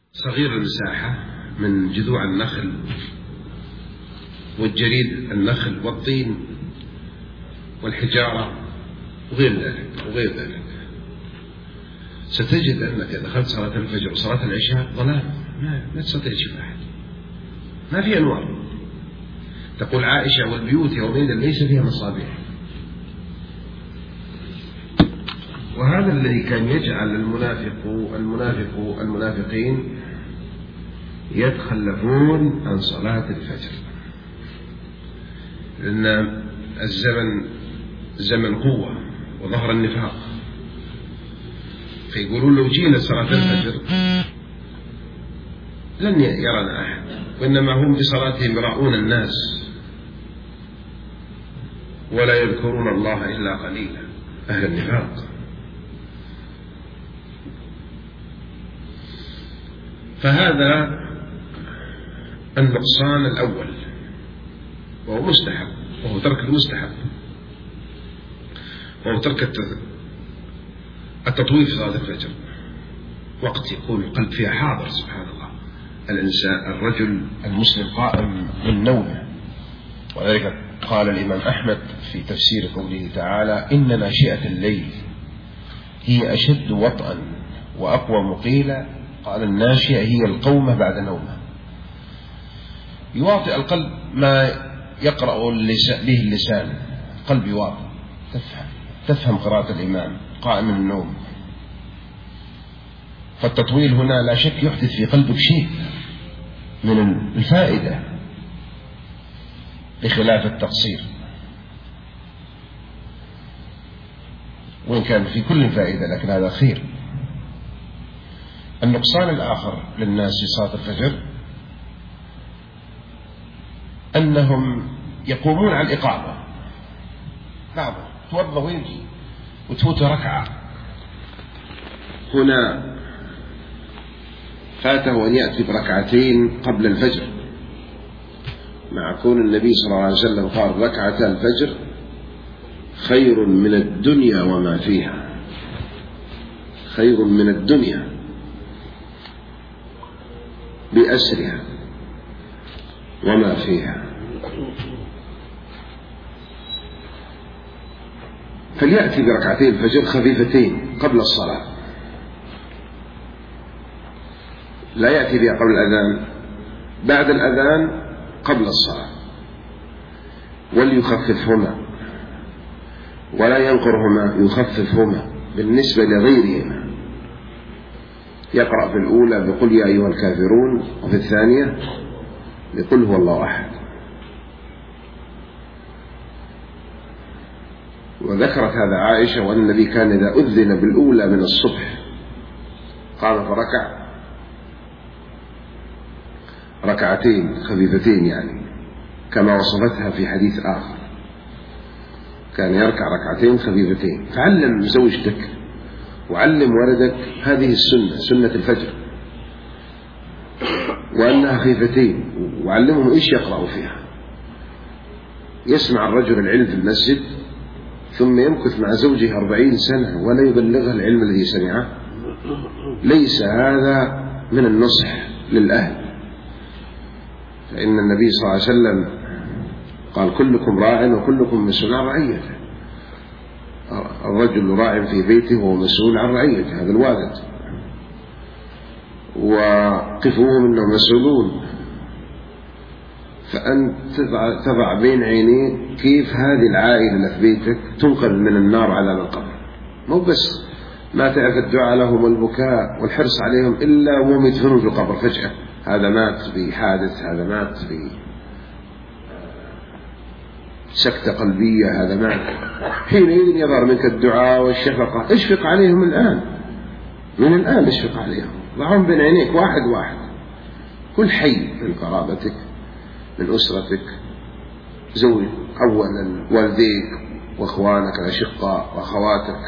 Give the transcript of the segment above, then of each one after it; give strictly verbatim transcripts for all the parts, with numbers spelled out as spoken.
صغير المساحة من جذوع النخل والجريد النخل والطين والحجارة وغير ذلك وغير ذلك ستجد أنك دخلت صلاة الفجر وصلاة العشاء ظلام، ما, ما تستطيع تشوف أحد، ما في أنوار. تقول عائشة: والبيوت يومئذ ليس فيها مصابيح. وهذا الذي كان يجعل المنافق المنافق المنافقين يتخلفون عن صلاة الفجر، لأن الزمن زمن قوة وظهر النفاق، فيقولون لو جينا صلاة الفجر لن يرانا أحد، وإنما هم بصلاتهم يراؤون الناس ولا يذكرون الله إلا قليلا، أهل النفاق. فهذا النقصان الأول، وهو مستحب، وهو ترك المستحب، وهو ترك التطويل في صلاة الفجر، وقت يكون القلب فيها حاضر. سبحان الله، الإنسان الرجل المسلم قائم من نومه، وذلك قال الإمام أحمد في تفسير قوله تعالى: إن ناشئة الليل هي أشد وطئا وأقوى مقيلة. قال: الناشئة هي القومة بعد نومه. يواطئ القلب ما يقرأ به اللسان، القلب يواطئ، تفهم تفهم قراءة الإمام قائم من النوم. فالتطويل هنا لا شك يحدث في قلبك شيء من الفائدة بخلاف التقصير، وإن كان في كل فائدة لكن هذا خير. النقصان الآخر للناس في صلاة الفجر أنهم يقومون على الإقامة، بعضهم توضأ ويجي وتفوت ركعة، هنا فاته أن يأتي بركعتين قبل الفجر، مع كون النبي صلى الله عليه وسلم قال: ركعتا الفجر خير من الدنيا وما فيها، خير من الدنيا بأسرها وما فيها. فليأتي بركعتين الفجر خفيفتين قبل الصلاة، لا يأتي بها قبل الأذان، بعد الأذان قبل الصلاة، وليخففهما ولا ينقرهما، يخففهما بالنسبة لغيرهما. يقرأ في الأولى بقل يا أيها الكافرون، وفي الثانية بقل هو الله أحد. وذكرت هذا عائشة، وأن النبي كان إذا أذن بالأولى من الصبح قام فركع ركعتين خفيفتين، يعني كما وصفتها في حديث آخر، كان يركع ركعتين خفيفتين. فعلم زوجتك وعلم ولدك هذه السنة، سنة الفجر، وأنها خفيفتين، وعلمهم إيش يقرأوا فيها. يسمع الرجل العلم في المسجد ثم يمكث مع زوجه أربعين سنة ولا يبلغها العلم الذي سمعه، ليس هذا من النصح للأهل. فإن النبي صلى الله عليه وسلم قال: كلكم راع وكلكم مسؤول عن رعيته. الرجل راع في بيته وهو مسؤول عن رعيته، هذا الوالد، وقفوهم إنهم مسؤولون. فأنت تضع بين عينيه كيف هذه العائلة اللي في بيتك تنقذ من النار عذاب القبر، مو بس ما تعرف الدعاء لهم والبكاء والحرص عليهم إلا وهم يدفنون في القبر فجأة، هذا مات بحادث، هذا مات بسكتة قلبية، هذا مات. حينئذ يظهر منك الدعاء والشفقة. اشفق عليهم الآن، من الآن اشفق عليهم، ضعهم بين عينيك واحد واحد، كل حي من قرابتك، من أسرتك، زوج أولا، والديك وأخوانك الأشقاء وأخواتك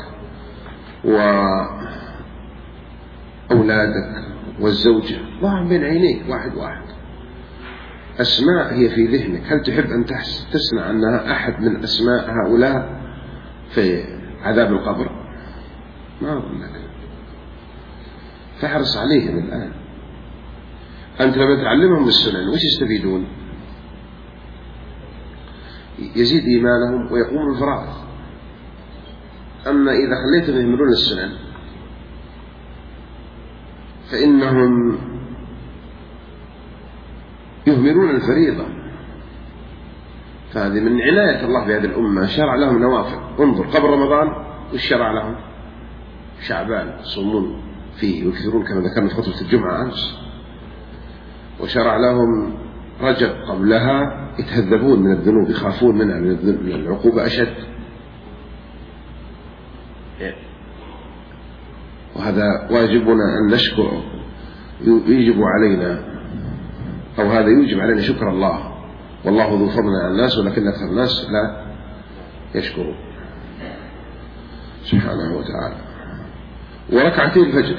وأولادك والزوجة، ضعهم بين عينيك واحد واحد. أسماء هي في ذهنك، هل تحب أن تسمع أنها أحد من أسماء هؤلاء في عذاب القبر؟ ما أظن لك. فاحرص عليهم الآن، أنت لما تعلمهم السنن وش يستفيدون؟ يزيد إيمانهم ويقوم الفرائض. أما إذا خليتهم يهملون السنن فإنهم يهملون الفريضة. فهذه من عناية الله بهذه الأمة، شرع لهم نوافل. انظر قبل رمضان وش شرع لهم؟ شعبان يصومون فيه ويكثرون كما ذكرنا في خطبة الجمعة أمس. وشرع لهم رجب قبلها يتهذبون من الذنوب، يخافون منها، من العقوبة أشد. وهذا واجبنا أن نشكر، يجب علينا أو هذا يوجب علينا شكر الله، والله ذو فضل على الناس ولكن أكثر الناس لا يشكرون سبحانه وتعالى. وركعتين الفجر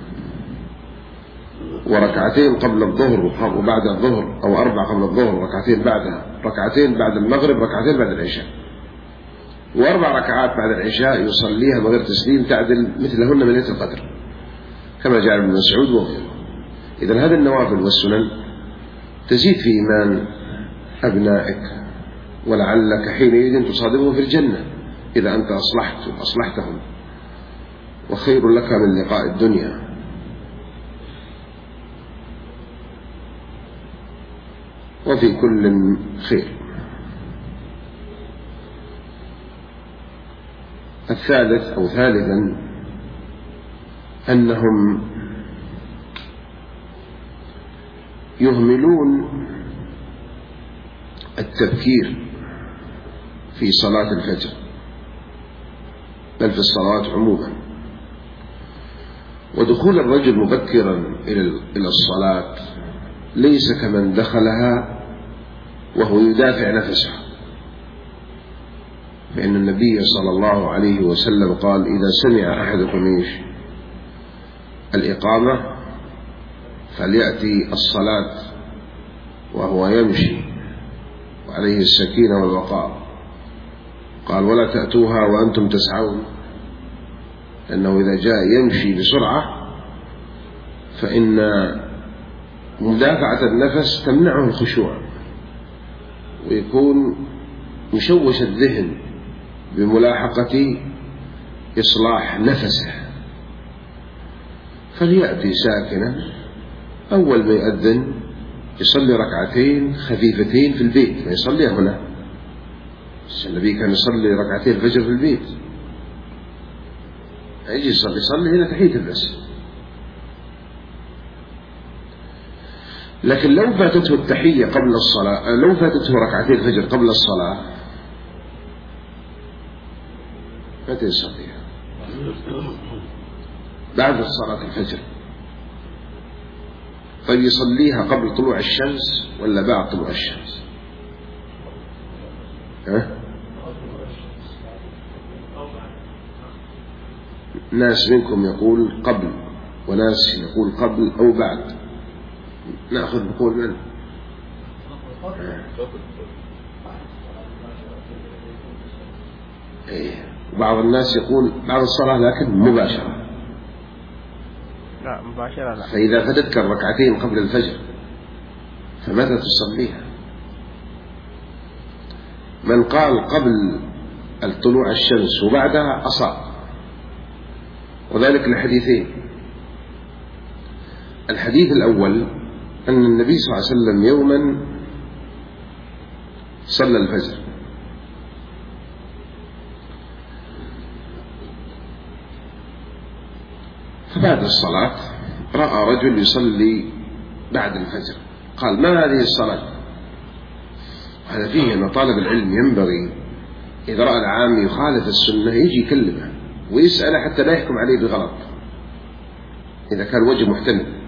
وركعتين قبل الظهر وبعد الظهر، أو أربع قبل الظهر وركعتين بعدها، ركعتين بعد المغرب، ركعتين بعد العشاء، وأربع ركعات بعد العشاء يصليها بغير تسليم تعدل مثلهن من ليلة القدر كما جاء ابن مسعود وغيره. إذن هذه النوافل والسنن تزيد في إيمان أبنائك، ولعلك حينئذ تصادمهم في الجنة إذا أنت أصلحت وأصلحتهم، وخير لك من لقاء الدنيا. وفي كل خير. الثالث أو ثالثا أنهم يهملون التبكير في صلاة الفجر، بل في الصلاة عموما. ودخول الرجل مبكرا إلى الصلاة ليس كمن دخلها وهو يدافع نفسه، فإن النبي صلى الله عليه وسلم قال: إذا سمع أحدكم إيش الإقامة فليأتي الصلاة وهو يمشي وعليه السكينة والوقار. قال: ولا تأتوها وأنتم تسعون، لأنه إذا جاء يمشي بسرعة فإن مدافعة النفس تمنعه الخشوع، ويكون مشوش الذهن بملاحقة إصلاح نفسه. فليأتي ساكنا، أول ما يؤذن يصلي ركعتين خفيفتين في البيت، ما يصلي هنا. النبي كان يصلي ركعتين الفجر في البيت، يجي يصلي يصلي هنا تحية المسجد. لكن لو فاتته التحية قبل الصلاة، لو فاتته ركعتين الفجر قبل الصلاة متى يصليها؟ بعد صلاة الفجر. طيب يصليها قبل طلوع الشمس ولا بعد طلوع الشمس؟ ها؟ ناس منكم يقول قبل، وناس يقول قبل أو بعد. نأخذ بقول من؟ إيه. بعض الناس يقول بعد الصلاة لكن مباشرة. لا مباشرة لا. فإذا فاتتك الركعتين قبل الفجر فماذا تصليها؟ من قال قبل الطلوع الشمس وبعدها أصاب، وذلك لحديثين. الحديث الأول أن النبي صلى الله عليه وسلم يوما صلى الفجر فبعد الصلاة رأى رجل يصلي بعد الفجر، قال: ما هذه الصلاة؟ هذا فيه أن طالب العلم ينبغي إذا رأى العام يخالف السنة يجي يكلمه ويسأله حتى لا يحكم عليه بغلط إذا كان وجه محتمل.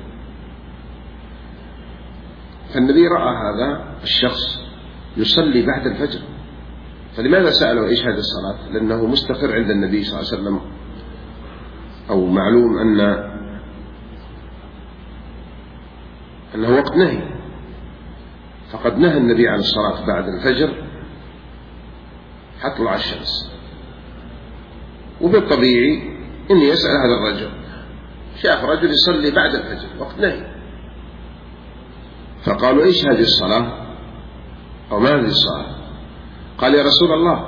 فالنبي رأى هذا الشخص يصلي بعد الفجر، فلماذا سأله إيش هذه الصلاة؟ لأنه مستقر عند النبي صلى الله عليه وسلم، أو معلوم أن أنه وقت نهي، فقد نهى النبي عن الصلاة بعد الفجر حتى تطلع الشمس. وبالطبيعي إني يسأل هذا الرجل، شاف رجل يصلي بعد الفجر وقت نهي، فقالوا إيش هذه الصلاة أو ما هذه الصلاة؟ قال يا رسول الله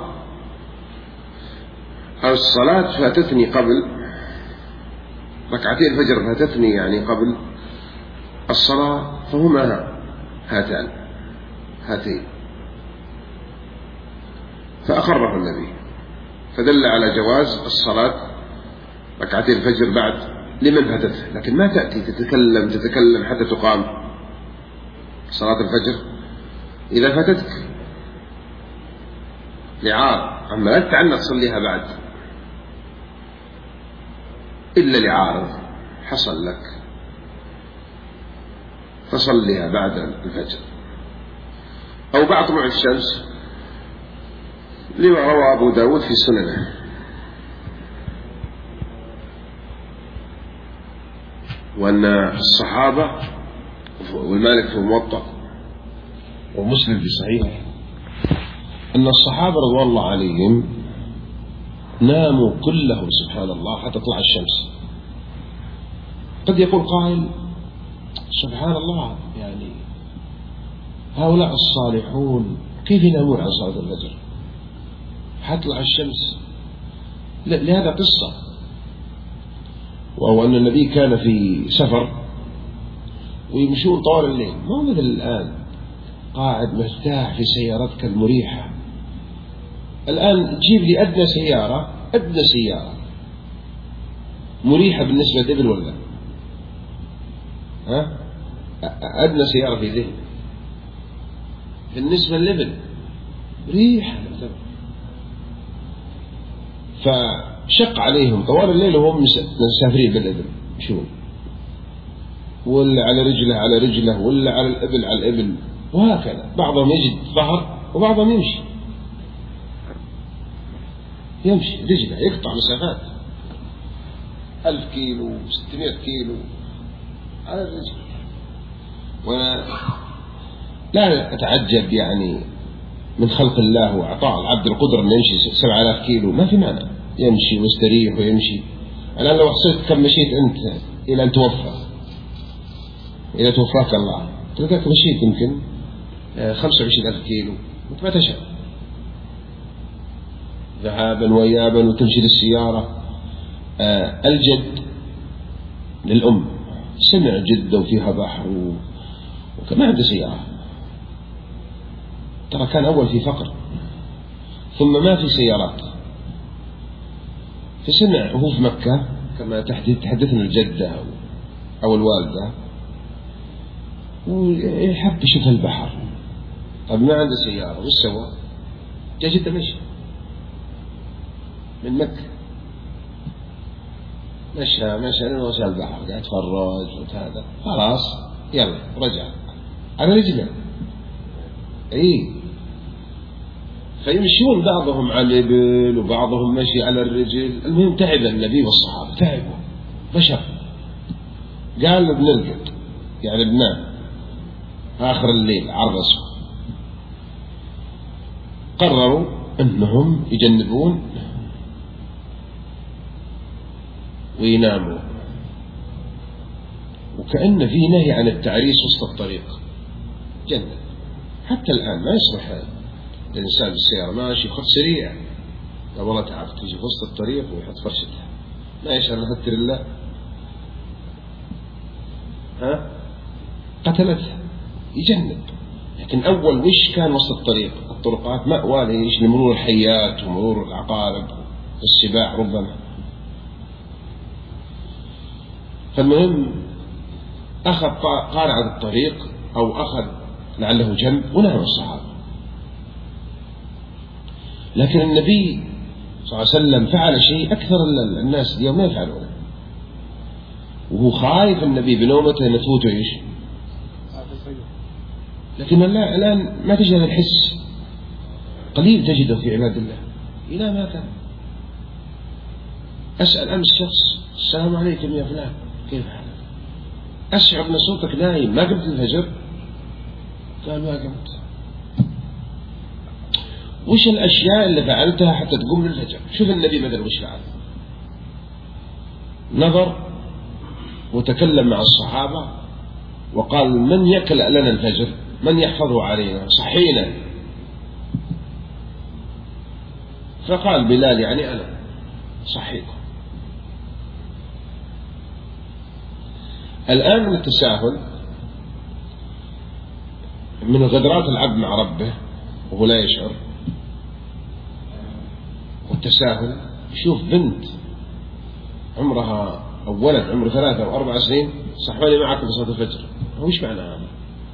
الصلاة فاتتني قبل ركعتي الفجر، فاتتني يعني قبل الصلاة، فهما هاتان هاتين. فأقره النبي، فدل على جواز الصلاة ركعتي الفجر بعد لمن فاتته، لكن ما تأتي تتكلم تتكلم حتى تقام صلاة الفجر إذا فاتتك لعار، أما لا تتعنى تصليها بعد إلا لعارض حصل لك فصليها بعد الفجر. أو بعد طلوع الشمس لما روى أبو داود في سننه وأن الصحابة والمالك في الموطأ ومسلم في صحيح أن الصحابة رضوان الله عليهم ناموا كلهم سبحان الله حتى تطلع الشمس. قد يقول قائل سبحان الله، يعني هؤلاء الصالحون كيف ينامون عن صلاة الفجر حتى تطلع الشمس؟ لهذا قصة، وهو أن النبي كان في سفر ويمشون طوال الليل، مو مثل الآن قاعد مرتاح في سيارتك المريحة. الآن تجيب لي أدنى سيارة أدنى سيارة مريحة بالنسبة للإبل ولا ها؟ أدنى سيارة في ذهن بالنسبة للإبل مريحة، فشق عليهم طوال الليل وهم مسافرين بالإبل، شو ولا على رجله على رجله ولا على الإبل على الإبل، وهكذا. بعضهم يجد ظهر وبعضهم يمشي يمشي رجله يقطع مسافات ألف كيلو ستمائة كيلو على الرجل. وأنا لا أتعجب يعني من خلق الله وأعطاء العبد القدرة أن يمشي سبعة آلاف كيلو، ما في معنى، يمشي ويستريح ويمشي. الآن لو حسيت كم مشيت أنت إلى أن توفى إلى توفاك الله، تلقاك مشيت يمكن خمسة وعشرين ألف كيلو وما تشاء ذهابا وإيابا وتمشي للسيارة. آه الجد للأم سمع جدة وفيها بحر وكما عنده سيارة، ترى كان أول في فقر ثم ما في سيارات، فسمع وهو في مكة كما تحدثنا الجدة أو الوالدة ويحب يشوف البحر. طب ما عنده سيارة وش سوى؟ جاء جدة مشي من مكة، مشى مشى لين وصل البحر قاعد يتفرج هذا، خلاص يلا رجع على رجله. اي فيمشون بعضهم على الإبل وبعضهم مشي على الرجل. المهم تعب النبي والصحابة، تعبوا بشر. قال بنرقد يعني بنام آخر الليل عرسوا، قرروا أنهم يجنبون ويناموا، وكأن في نهي عن التعريس وسط الطريق جنب. حتى الآن ما يصلح الإنسان بالسيارة ماشي خط سريع لا والله تعب تيجي في وسط الطريق ويحط فرشتها ما يشعر نهتر الله ها قتلتها، يجنب. لكن أول وش كان وسط الطريق الطرقات مأوى ليش لمرور الحيات ومرور العقارب والسباع ربما. فالمهم أخذ قارعة الطريق أو أخذ لعله جنب ونام الصحابة. لكن النبي صلى الله عليه وسلم فعل شيء أكثر الناس اليوم ما يفعلونه، وهو خايف النبي بنومته أن تفوته إيش. لكن الآن ما تجد الحس، قليل تجده في عباد الله إلى ما كان. أسأل أمس شخص السلام عليكم يا فلان كيف حالك؟ أشعر أن صوتك نايم ما قمت الفجر؟ قال ما قمت. وش الأشياء اللي فعلتها حتى تقوم للفجر؟ شوف النبي مثلا وش فعل، نظر وتكلم مع الصحابة وقال من يكلأ لنا الفجر، من يحفظه علينا، صحينا. فقال بلال يعني أنا صحيكم. الآن من التساهل، من غدرات العبد مع ربه وهو لا يشعر، والتساهل يشوف بنت عمرها أو ولد عمره ثلاثة أو أربع سنين صحباني معكم في صلاة الفجر، هو إيش معنى هذا؟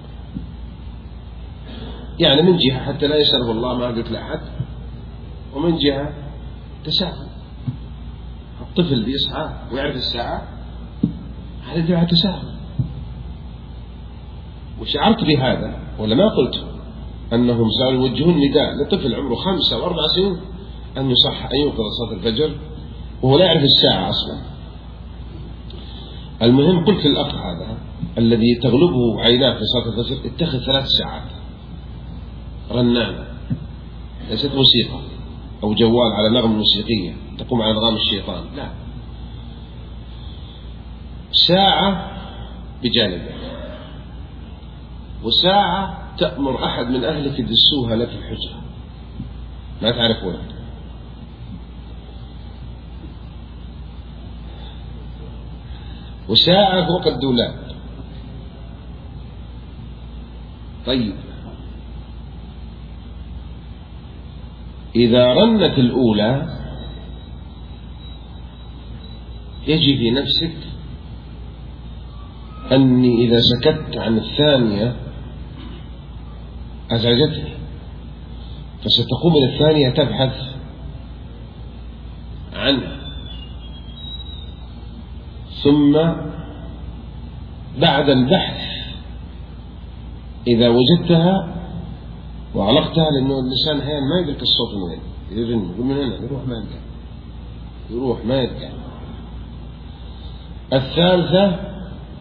يعني من جهة حتى لا يسأله الله ما قلت لأحد، ومن جهة تساهل. الطفل بيصحى ويعرف الساعة، هذا يدعى تساهل. وشعرت بهذا ولا ما قلت أنهم صاروا يوجهون نداء لطفل عمره خمسة أو أربع سنين أن يصح أن يوقظ صلاة الفجر وهو لا يعرف الساعة أصلا. المهم قلت للأخ هذا الذي تغلبه عيناه في صلاة الفجر اتخذ ثلاث ساعات رنانة، ليست موسيقى أو جوال على نغمة موسيقية تقوم على نغام الشيطان، لا، ساعة بجانبه، وساعة تأمر أحد من أهلك يدسوها لك في الحجرة ما تعرفونها، وساعة فوق الدولاب. طيب إذا رنت الأولى يجي في نفسك أني إذا سكت عن الثانية أزعجتني، فستقوم إلى الثانية تبحث عنها، ثم بعد البحث إذا وجدتها وعلقتها، لأنه اللسان أحيانا ما يدرك الصوت من وين، يرن يقول من هنا، يروح ما يلقى، يروح ما يلقى. الثالثة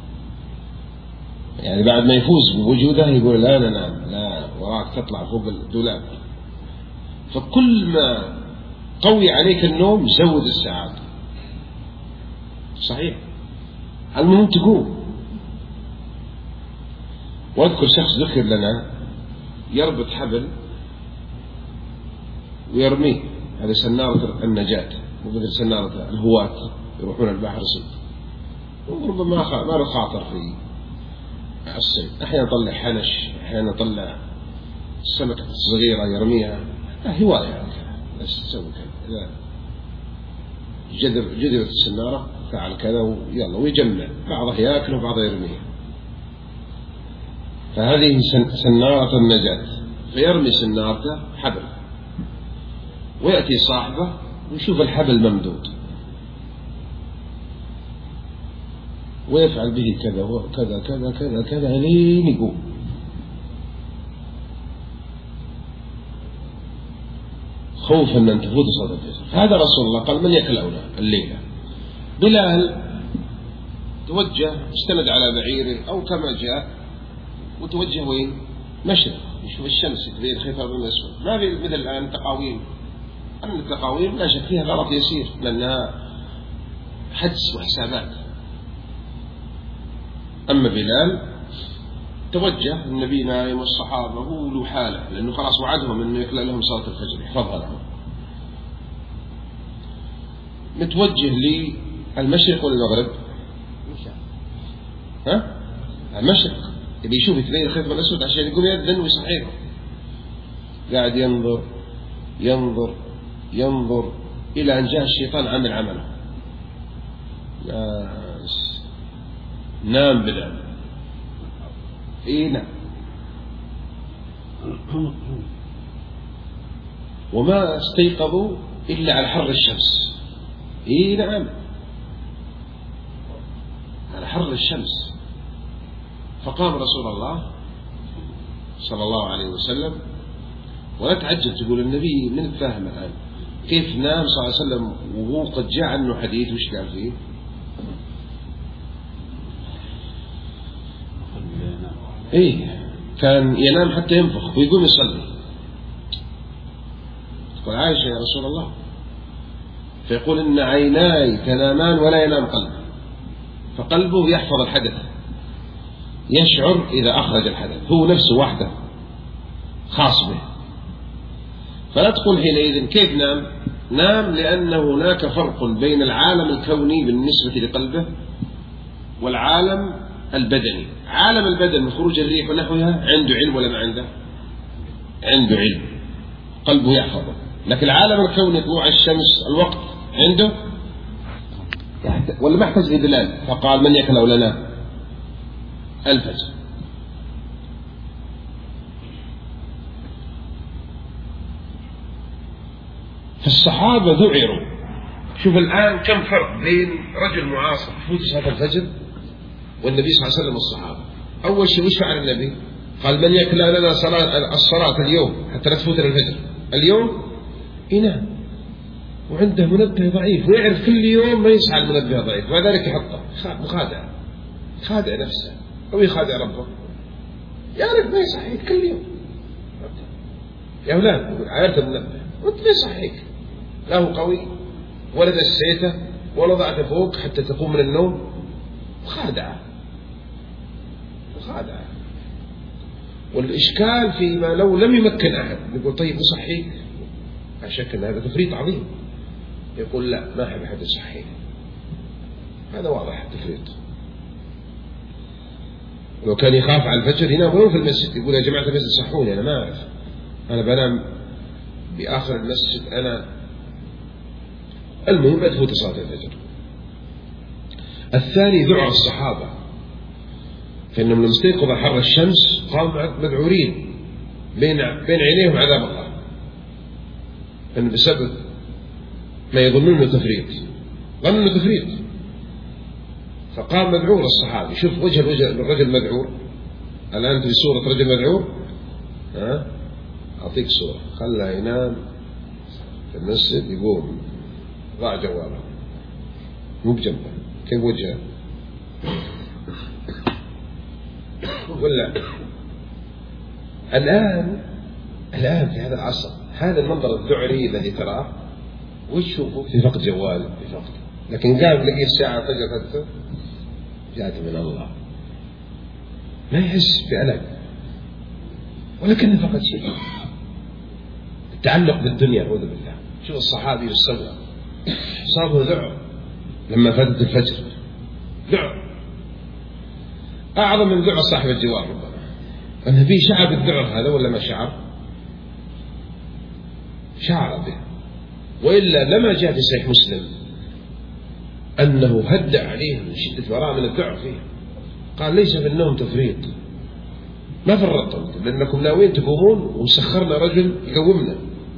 يعني بعد ما يفوز بوجودها يقول لا لا لا لا وراك تطلع فوق الدولاب. فكل ما قوي عليك النوم زود الساعات، صحيح. المهم تقوم. واذكر شخص ذكر لنا يربط حبل ويرميه، هذه سنارة النجاة ومثل سنارة الهواة يروحون البحر صيد، وربما ما خاطر في الصيد، أحيانا يطلع حنش، أحيانا يطلع سمكة صغيرة يرميها، هواية يعني بس تسوي كذا، جذر جذرة السنارة فعل كذا ويلا، ويجمع بعضها يأكل وبعضها يرميه. فهذه سنارة النجاة، فيرمي سنارته حبل، ويأتي صاحبه ويشوف الحبل ممدود ويفعل به كذا وكذا كذا كذا كذا لين يقوم. خوفا أن تفوت صلاة الفجر. هذا رسول الله قال من يكلأنا الليلة. بلال توجه استند على بعيره أو كما جاء وتوجه وين؟ مشرق، يشوف الشمس تبين الخيطان الأسود. ما في مثل الآن تقاويم، أما التقاويم لا شك فيها غلط يسير لأنها حدس وحسابات. أما بلال توجه، النبي نايم والصحابة هو له حاله، لأنه خلاص وعدهم أنه يكلأ لهم صلاة الفجر يحفظها لهم. متوجه للمشرق ولا المغرب؟ ها؟ المشرق، اللي يشوف يتبين الخيط الأسود عشان يقوم يأذن ويصحيهم. قاعد ينظر ينظر ينظر إلى أن جاء الشيطان عمل عمله. ناس نام بلال. إيه نعم. وما استيقظوا إلا على حر الشمس. إيه نعم، على حر الشمس. فقام رسول الله صلى الله عليه وسلم، ولا تعجب تقول النبي من فاهم الآن كيف نام صلى الله عليه وسلم وهو قد جاء عنه حديث وش قال فيه؟ إيه كان ينام حتى ينفخ ويقوم يصلي. تقول عائشة يا رسول الله، فيقول إن عيناي تنامان ولا ينام قلبي، فقلبه يحفظ الحدث، يشعر إذا أخرج الحدث، هو نفسه وحده خاص به. فلا تقول حينئذ كيف نام؟ نام لأن هناك فرق بين العالم الكوني بالنسبة لقلبه والعالم البدني. عالم البدن من خروج الريح ونحوها عنده علم ولا ما عنده؟ عنده علم، قلبه يحفظه. لكن العالم الكوني طلوع الشمس الوقت عنده ولا ما احتاج لدلال؟ فقال من يكلأ لنا الفجر. فالصحابة ذعروا. شوف الآن كم فرق بين رجل معاصر تفوت صلاة الفجر والنبي صلى الله عليه وسلم والصحابة. أول شيء وش فعل النبي؟ قال من يكلأ لنا صلاة الصلاة اليوم حتى لا تفوتنا الفجر اليوم ينام، وعنده منبه ضعيف ويعرف كل يوم ما يصحى المنبه ضعيف، وذلك يحطه مخادع، خادع نفسه أو يخادع ربه، يعرف ما يصحيك كل يوم. يا أولاد عارف المنبه وانت ما يصحيك، لا هو قوي ولا دسيته ولا ضعته فوق حتى تقوم من النوم، مخادعة مخادعة. والإشكال فيما لو لم يمكن أحد يقول طيب نصحيك، لا شك أن هذا تفريط عظيم. يقول لا ما أحب أحد يصحيك، هذا واضح التفريط. لو كان يخاف على الفجر ينام وين في المسجد، يقول يا جماعة المسجد صحوني أنا ما أعرف، أنا بنام بآخر المسجد أنا. المهم لا تفوت صلاة الفجر. الثاني ذعر الصحابة، فإنهم لما استيقظوا حر الشمس قاموا مذعورين بين بين عينيهم عذاب الله، أن بسبب ما يظنون انه تفريط، ظنوا انه تفريط، فقام مذعور الصحابي. شوف وجه الوجه الرجل مذعور. الآن أنت بصورة رجل مذعور، ها أعطيك صورة، خلها ينام في المسجد يقوم ضاع جواله مو بجنبه، كيف وجهه؟ ولا الآن الآن في هذا العصر هذا المنظر الذعري الذي تراه وتشوفه في فقد جوال في فقد، لكن قام لقي الساعة فجأة فتة جاءت من الله، ما يحس بألم ولكن فقد شيء التعلق بالدنيا. أعوذ بالله. شوف الصحابي والسوى صابه ذعر لما فاتت الفجر، ذعر أعظم من ذعر صاحب الجوار. ربما النبي شعر بالذعر هذا ولا ما شعر؟ شعر به، وإلا لما جاء في صحيح مسلم أنه هدأ عليهم من شدة وراء من الذعر فيه، قال ليس في النوم تفريط، ما فرطتم لأنكم ناويين تقومون وسخرنا رجل يقومنا،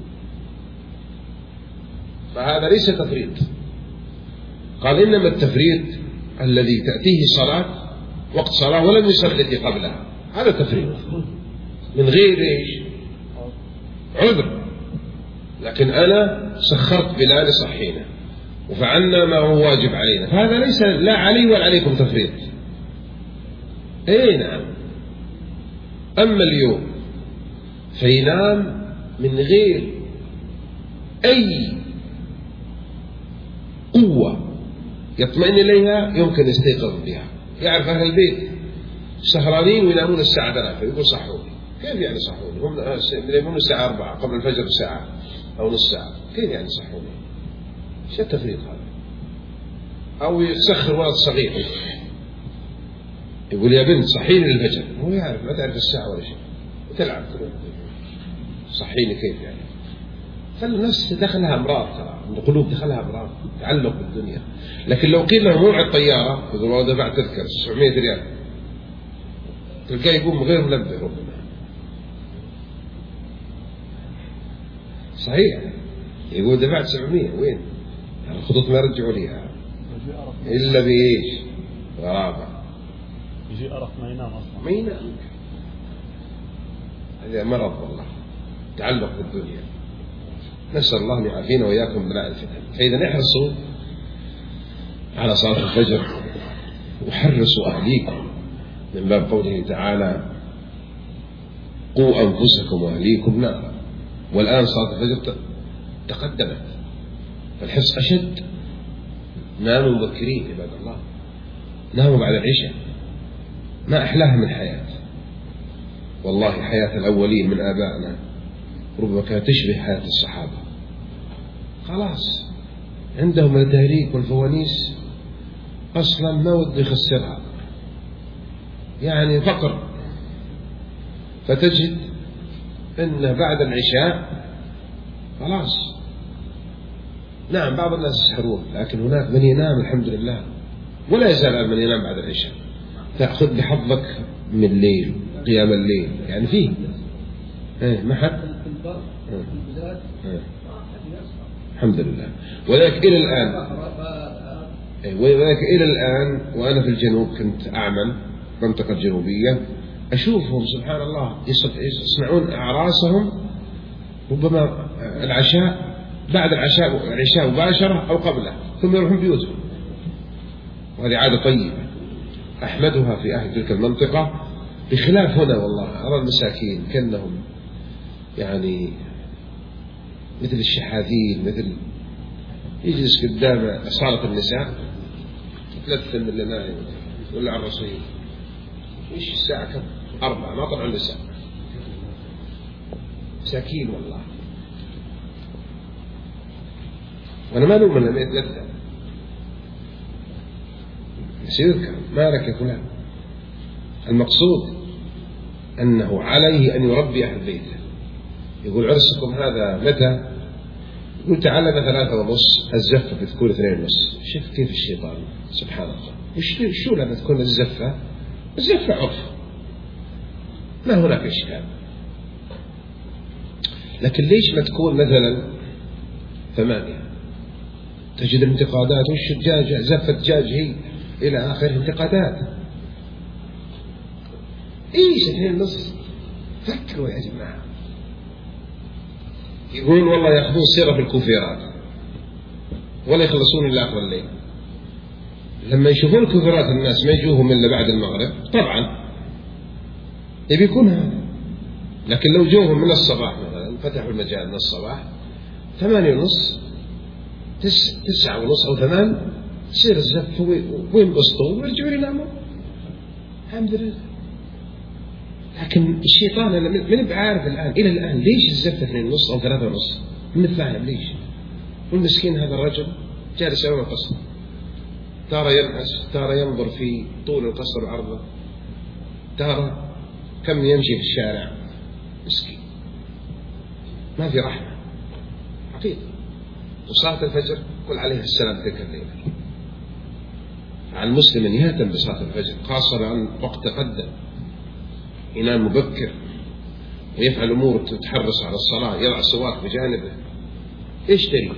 فهذا ليس تفريط. قال إنما التفريط الذي تأتيه صلاة وقت صلاة ولم يصلي التي قبلها، هذا تفريط من غير إيش؟ عذر. لكن أنا سخرت بلال صحينا وفعلنا ما هو واجب علينا، فهذا ليس لا علي ولا عليكم تفريط. اي نعم. أما اليوم فينام من غير أي قوة يطمئن إليها يمكن يستيقظ بها. يعرف أهل البيت سهرانين وينامون الساعة ثلاثة يقول صحوني، كيف يعني صحوني؟ هم ينامون الساعة أربعة قبل الفجر بساعة أو نص ساعة، كيف يعني صحوني؟ ايش التفريط هذا؟ أو يسخر ولد صغير يقول يا بنت صحيني للفجر، هو يعرف ما تعرف الساعة ولا شيء وتلعب صحيني كيف يعني؟ فالناس دخلها أمراض، ترى القلوب دخلها أمراض تعلق بالدنيا. لكن لو قيل له موعد طيارة يقول والله دفعت تذكر تسعمية ريال، تلقاه يقوم غير منبه ربما. صحيح يقول دفعت سبعمية وين؟ الخطوط ما يرجعوا ليها إلا بإيش؟ غرابة. يجي أرق ما ينام أصلا. ما ينام. هذا مرض والله، تعلق بالدنيا. نسأل الله أن يعافينا وإياكم بلاء الفتن. فإذا احرصوا على صلاة الفجر وحرصوا أهليكم من باب قوله تعالى قوا أنفسكم وأهليكم نارا. والآن صلاة الفجر تقدمت فالحرص أشد. ناموا مبكرين عباد الله، ناموا بعد العشاء، ما أحلاها من حياة، والله حياة الأولين من آبائنا ربما كانت تشبه حياة الصحابة. خلاص عندهم التهريك والفوانيس أصلا ما ود يخسرها، يعني فقر. فتجد أن بعد العشاء خلاص، نعم بعض الناس يسهرون، لكن هناك من ينام الحمد لله، ولا يزال من ينام بعد العشاء. تأخذ بحظك من الليل، قيام الليل، يعني فيه ايه ما حد الحمد لله. ولذلك إلى الآن ولذلك إلى الآن وأنا في الجنوب كنت أعمل منطقة جنوبية، أشوفهم سبحان الله يصنعون أعراسهم ربما العشاء، بعد العشاء العشاء مباشرة أو قبله، ثم يروحون بيوتهم. وهذه عادة طيبة أحمدها في أهل تلك المنطقة، بخلاف هنا والله أرى المساكين كأنهم يعني مثل الشحاذين، مثل يجلس قدام صالة النساء تلثم اللي نايم ولا على الرصيف. إيش الساعة كم؟ أربعة ما طلعوا النساء، مساكين والله. وأنا ما نؤمن لما يتلثم يصير ما لك يا فلان. المقصود أنه عليه أن يربي أهل بيته. يقول عرسكم هذا متى؟ يقول تعلم ثلاثة ونص، الزفة بتكون اثنين ونص. شوف كيف الشيطان سبحان الله. وش شو لما تكون الزفة؟ الزفة عرف، ما هناك إشكال. لكن ليش ما تكون مثلا ثمانية؟ تجد انتقادات، وش الدجاجة زفة دجاج هي إلى آخر انتقادات. إيش اثنين ونص؟ فكروا يا جماعة. يقول والله يأخذون سيرة في الكوفيرات ولا يخلصون إلا آخر الليل. لما يشوفون الكوفيرات الناس ما يجوهم إلا بعد المغرب، طبعا يبي يكون هذا. لكن لو جوهم من الصباح مثلا، فتحوا المجال من الصباح ثمانية ونص تس تسعة ونص أو ثمان، تصير الزفة وينبسطوا ويرجعوا يناموا الحمد لله. لكن الشيطان أنا من بعارف الآن إلى الآن ليش الزفة اثنين ونص أو ثلاثة ونص، من فاهم ليش. والمسكين هذا الرجل جالس أمام القصر، ترى ينعس، ترى ينظر في طول القصر وعرضه، ترى كم يمشي في الشارع، مسكين ما في رحمة حقيقة. وصلاة الفجر قل عليه السلام تلك الليلة. على المسلم أن يهتم بصلاة الفجر، خاصة أن وقت تقدم، ينام مبكر ويفعل أمور تتحرص على الصلاة، يضع السواك بجانبه. إيش تريد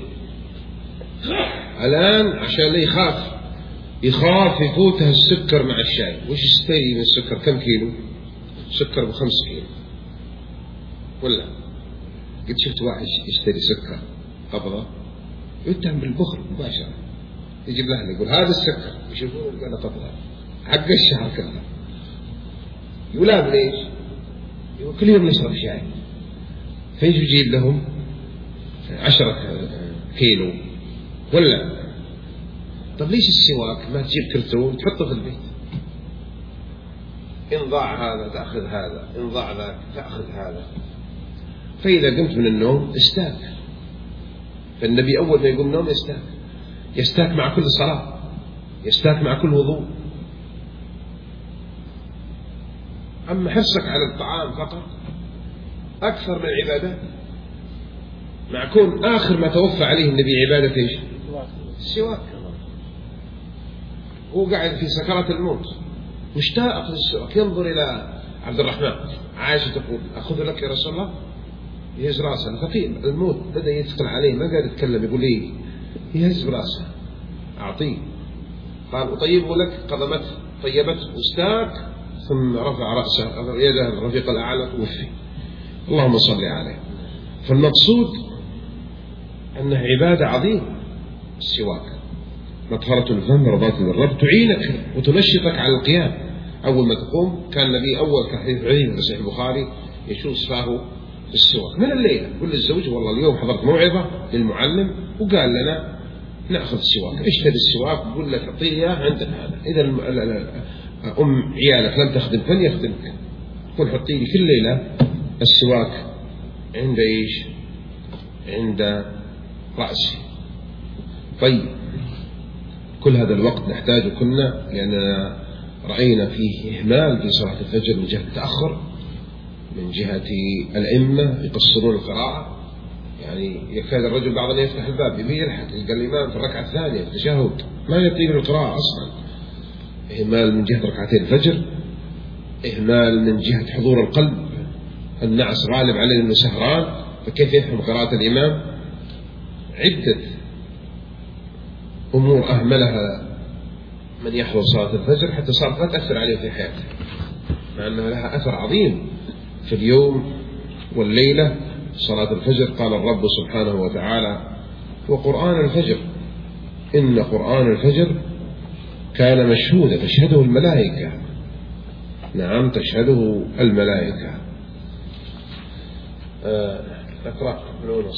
الآن؟ عشان لا يخاف يخاف يفوتها السكر مع الشاي. وش يستوي من السكر؟ كم كيلو سكر؟ بخمس كيلو ولا؟ قد شفت واحد يشتري سكر قبضة يتهم بالبخل مباشرة، يجيب له يقول هذا السكر، يشوفون قال قبضة حق الشهر كله. يقول ليش؟ يقول كل يوم نشرب شاي. فيجي يجيب لهم عشرة كيلو ولا؟ طب ليش السواك ما تجيب كرتون تحطه في البيت؟ إن ضاع هذا تأخذ هذا، إن ضاع ذاك تأخذ هذا. فإذا قمت من النوم استاك. فالنبي أول ما يقوم نوم يستاك، يستاك مع كل صلاة، يستاك مع كل وضوء. أما حرصك على الطعام فقط أكثر من العبادة، مع كون آخر ما توفى عليه النبي عبادة إيش؟ السواك. هو قاعد في سكرات الموت مشتاق للسواك، ينظر إلى عبد الرحمن، عائشة تقول أخذ لك يا رسول الله، يهز راسه الفقير الموت بدأ يثقل عليه، ما قاعد يتكلم، يقول لي يهز براسه أعطيه. قال أطيبه لك، قضمته طيبته واستاك، ثم رفع رأسه يده الرفيق الأعلى توفي. اللهم صل عليه. فالمقصود أنه عبادة عظيمة السواك، مطهرة الفم رضاة للرب، تعينك وتنشطك على القيام. أول ما تقوم كان النبي أول كحديث عظيم في صحيح البخاري يشوص فاه السواك من الليلة. قل للزوج والله اليوم حضرت موعظة للمعلم وقال لنا نأخذ السواك، اشتري السواك، قل له تعطيه إياه عندنا هذا. إذا أم عيالك لم تخدم فليخدمك، قل حطي لي كل ليلة السواك عند إيش؟ عند رأسي. طيب كل هذا الوقت نحتاجه كنا، لأننا رأينا فيه إهمال في صلاة الفجر من جهة التأخر، من جهة الأئمة يقصرون القراءة، يعني يكاد الرجل بعض الناس يفتح الباب يبي يلحق يلقى الإمام في الركعة الثانية في التشهد ما يطيل القراءة أصلا. إهمال من جهة ركعتين الفجر، إهمال من جهة حضور القلب، النعس غالب عليه أنه سهران فكيف يفهم قراءة الإمام. عدة أمور أهملها من يحضر صلاة الفجر حتى صارت لا تأثر عليه في حياته، مع أنها لها أثر عظيم في اليوم والليلة. صلاة الفجر قال الرب سبحانه وتعالى: وقرآن الفجر إن قرآن الفجر كان مشهودا، تشهده الملائكة. نعم تشهده الملائكة. أقرأ